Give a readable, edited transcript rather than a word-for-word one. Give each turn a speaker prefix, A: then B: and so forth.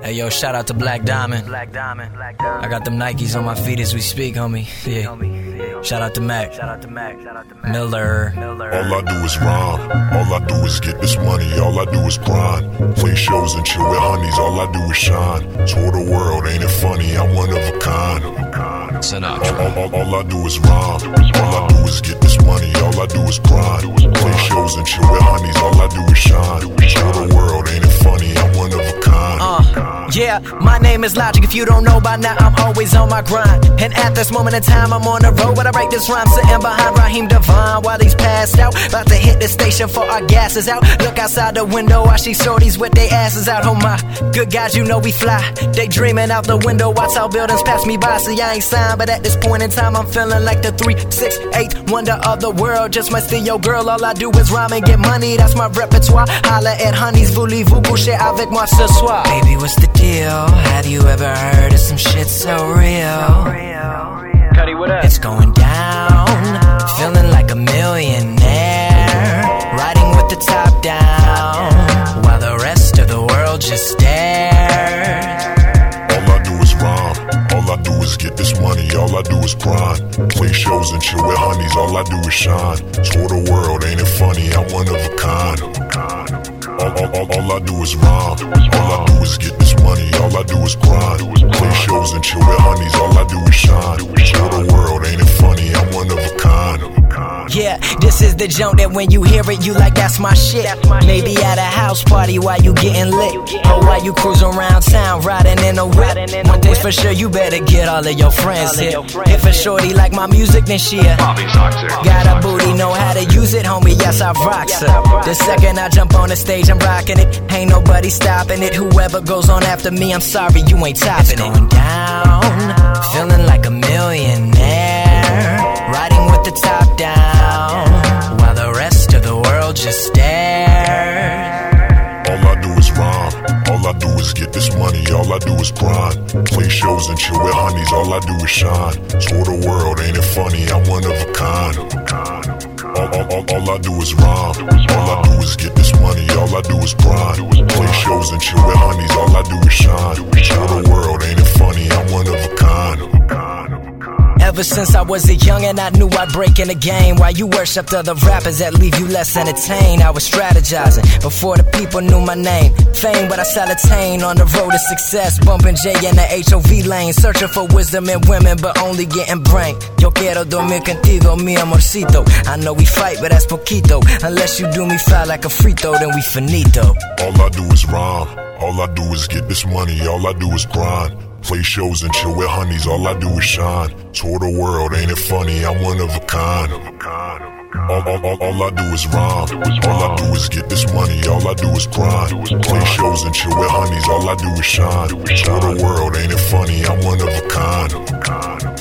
A: Hey yo, shout out to Black Diamond. I got them Nikes on my feet as we speak, homie. Yeah. Shout out to Mac. Miller.
B: All I do is rhyme. All I do is get this money. All I do is grind. Play shows and chill with honeys. All I do is shine. Tour the world, ain't it funny? I'm one of a kind.
C: Sinatra.
B: All I do is rhyme. All I do is get this money. All I do is grind. Play shows and chill with honeys. All I do is shine. Tour the world, ain't it funny? I'm one of a kind.
A: Yeah, my name is Logic. If you don't know by now, I'm always on my grind. And at this moment in time, I'm on the road. But I write this rhyme sitting behind Raheem Devine while he's passed out. About to hit the station for our gas is out. Look outside the window, I see shorties with their asses out. Oh my, good guys, you know we fly. They dreaming out the window, watch how buildings pass me by. See, I ain't signed, but at this point in time, I'm feeling like the 368 wonder of the world. Just might steal your girl, all I do is rhyme and get money. That's my repertoire. Holla at honeys, voulez-vous coucher avec moi ce soir? Baby, what's the deal? Have you ever heard of some shit so real?
C: Cuddy, what up?
A: It's going down, feeling like a millionaire, riding with the top down, while the rest of the world just stares.
B: All I do is rhyme. All I do is get this money. All I do is grind. Play shows and chill with honeys. All I do is shine. Tour the world, ain't it funny? I'm one of a kind. All I do is rhyme. All I do is get this money. All I do is grind. Play shows and chill with honeys. All I do is shine. Tour the world, ain't it funny? I'm one of a kind.
A: Yeah, this is the joint that when you hear it, you like, that's my shit. Maybe at a house party while you getting lit, or while you cruising around town riding in a whip. One thing's for sure, you better get all of your friends hit. If a shorty like my music, then she got a booty, know how to use it, homie, yes, I rocks her. The second I jump on the stage, I'm rocking it. Ain't nobody stopping it. Whoever goes on after me, I'm sorry, you ain't topping it. It's going down, feeling like a millionaire, riding with the top down, while the rest of the world just stares.
B: All I do is rhyme. All I do is get this money. All I do is grind. Play shows and chill with honeys. All I do is shine. Tour the world, ain't it funny? I'm one of a kind. All I do is rhyme. All I do is get this money. All I do is grind. Play shows and chill with honeys. All I do is shine. Tour the world, ain't it funny? I'm one of a kind.
A: Ever since I was a youngin', I knew I'd break in the game. While you worshipped other rappers that leave you less entertained, I was strategizing before the people knew my name. Fame, but I shall attain on the road to success. Bumping J in the HOV lane, searching for wisdom in women, but only getting brain. Yo quiero dormir contigo, mi amorcito. I know we fight, but that's poquito. Unless you do me foul like a free throw, then we finito.
B: All I do is rhyme. All I do is get this money. All I do is grind. Play shows and chill with honeys. All I do is shine. Tour the world, ain't it funny? I'm one of a kind. All I do is rhyme. All I do is get this money. All I do is grind. Play shows and chill with honeys. All I do is shine. Tour the world, ain't it funny? I'm one of a kind.